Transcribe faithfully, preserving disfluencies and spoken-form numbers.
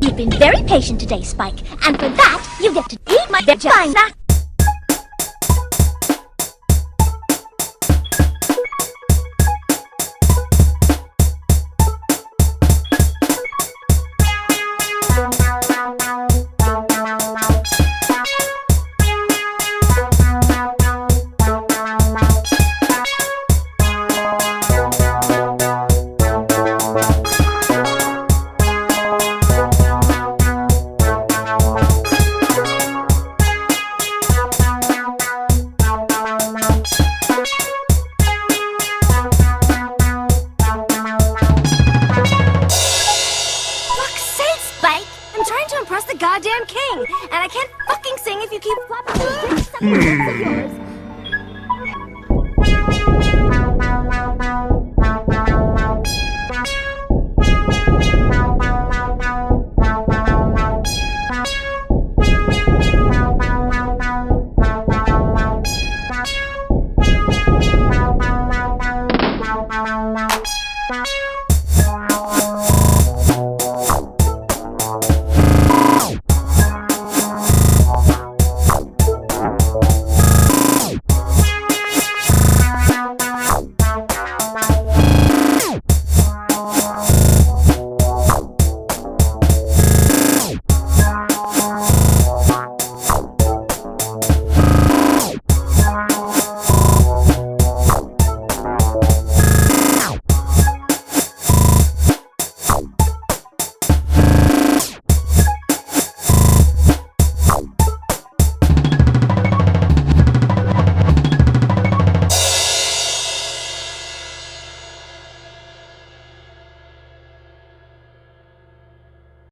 You've been very patient today, Spike, and for that, you get to eat my vagina. I'm trying to impress the goddamn king, and I can't fucking sing if you keep flopping those big sucky lips of yours.